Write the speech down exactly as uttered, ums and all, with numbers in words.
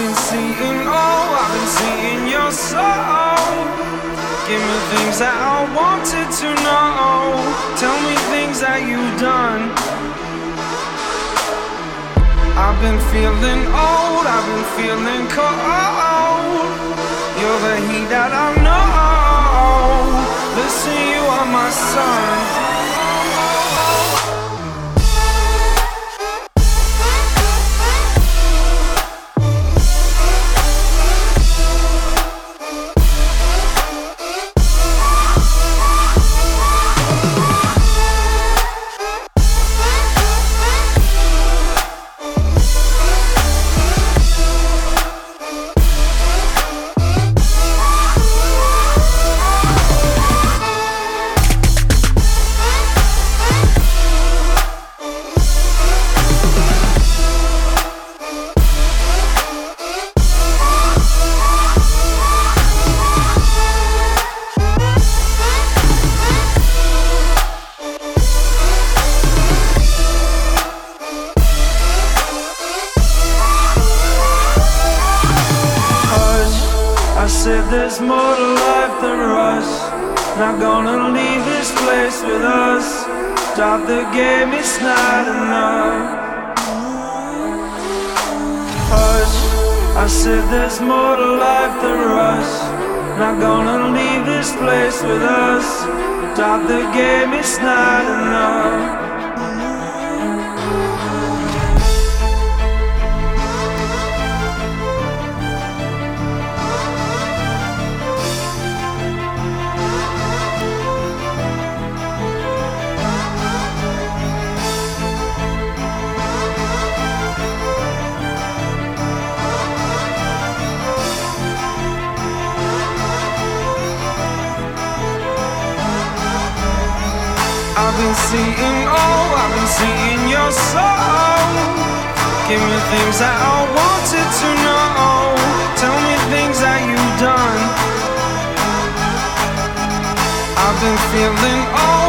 been seeing, oh, I've been seeing your soul. Give me things that I wanted to know. Tell me things that you've done. I've been feeling old, I've been feeling cold. You're the heat that I know. Listen, you are my sun. I said there's more to life than rush. Not gonna leave this place with us. Stop the game, it's not enough. Hush, I said there's more to life than rush. Not gonna leave this place with us. Stop the game, it's not enough. I've been seeing, oh, I've been seeing your soul. Give me things that I wanted to know. Tell me things that you've done. I've been feeling, oh,